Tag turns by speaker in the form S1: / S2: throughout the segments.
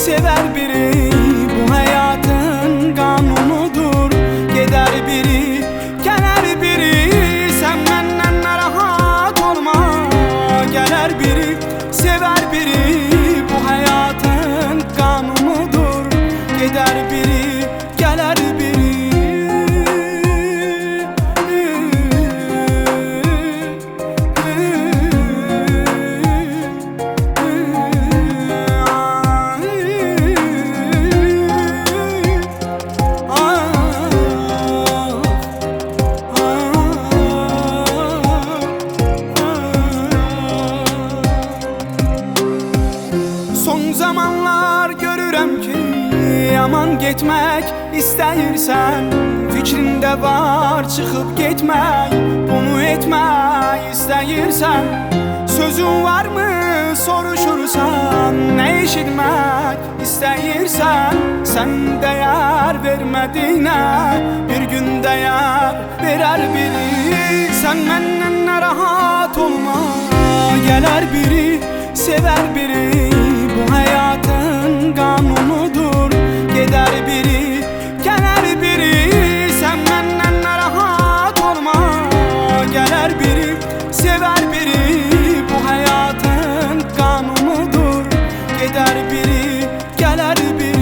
S1: sever biri, bu hayatın kanunudur. Gider biri, gelir biri, sen benden rahat olma. Gelir biri, sever biri, bu hayatın kanunudur. Gider biri, gelir biri. Son zamanlar görürəm ki, yaman getmək istəyirsən. Fikrində var çıxıb getmək, bunu etmək istəyirsən. Sözün varmı soruşursan, nə eşitmək istəyirsən. Sən dəyər vermədiyinə bir gün dəyər verər biri. Sən məndən narahat olma, gələr biri, sever biri, bu hayatın kanunudur. Gider biri, gelir biri, sen benden rahat olma. Gelir biri, sever biri, bu hayatın kanunudur. Gider biri, gelir biri.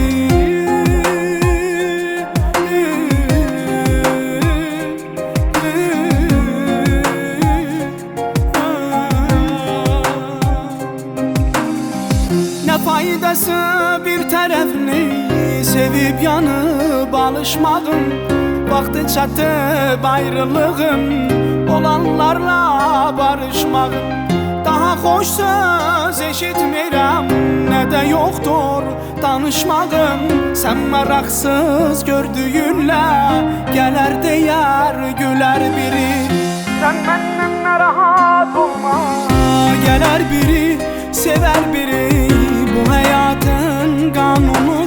S1: Ne faydası bir tərəfini sevib yanıb alışmağın. Vaxtı çatıb ayrılığın, olanlarla barışmağın. Daha xoş söz eşitmirəm, nə də yoxdur danışmağın. Sən maraqsız gördüyünlə gələr deyər, gülər biri. Sən məndən narahat olma, gələr biri, sever biri, bu hayatın kanunu.